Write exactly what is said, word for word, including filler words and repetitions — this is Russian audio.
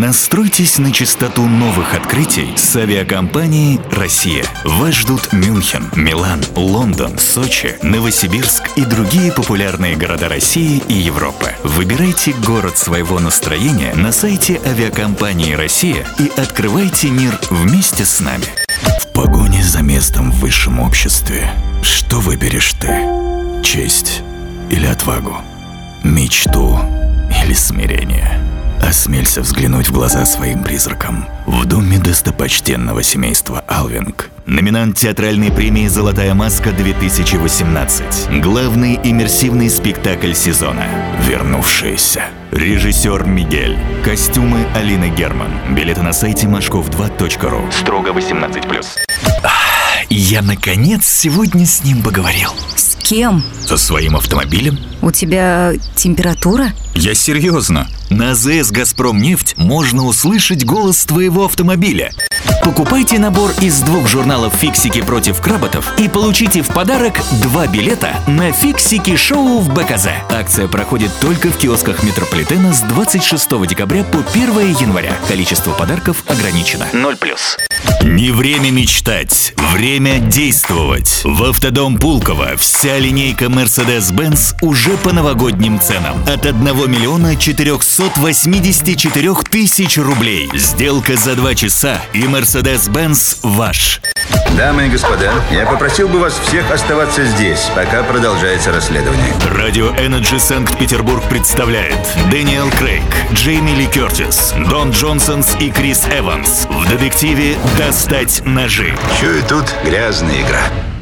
Настройтесь на частоту новых открытий с авиакомпанией «Россия». Вас ждут Мюнхен, Милан, Лондон, Сочи, Новосибирск и другие популярные города России и Европы. Выбирайте город своего настроения на сайте авиакомпании «Россия» и открывайте мир вместе с нами. В погоне за местом в высшем обществе что выберешь ты? Честь или отвагу? Мечту или смирение? Осмелься взглянуть в глаза своим призракам в доме достопочтенного семейства Алвинг. Номинант театральной премии «Золотая маска-две тысячи восемнадцать». Главный иммерсивный спектакль сезона «Вернувшиеся». Режиссер Мигель. Костюмы Алины Герман. Билеты на сайте машков два точка ру. Строго восемнадцать плюс. Я, наконец, сегодня с ним поговорил. С кем? Со своим автомобилем. У тебя температура? Я серьезно. На АЗС «Газпромнефть» можно услышать голос твоего автомобиля. Покупайте набор из двух журналов «Фиксики против кработов» и получите в подарок два билета на «Фиксики-шоу» в БКЗ. Акция проходит только в киосках метрополитена с двадцать шестого декабря по первое января. Количество подарков ограничено. ноль плюс. Не время мечтать, время действовать. В Автодом Пулково вся линейка Mercedes-Benz уже по новогодним ценам. От одного миллиона четырехсот восьмидесяти четырёх тысяч рублей. Сделка за два часа, и Mercedes-Benz ваш. Дамы и господа, я попросил бы вас всех оставаться здесь, пока продолжается расследование. Радио Energy Санкт-Петербург представляет Дэниел Крейг, Джейми Ли Кертис, Дон Джонсонс и Крис Эванс в детективе «Достать ножи». Чую, тут грязная игра.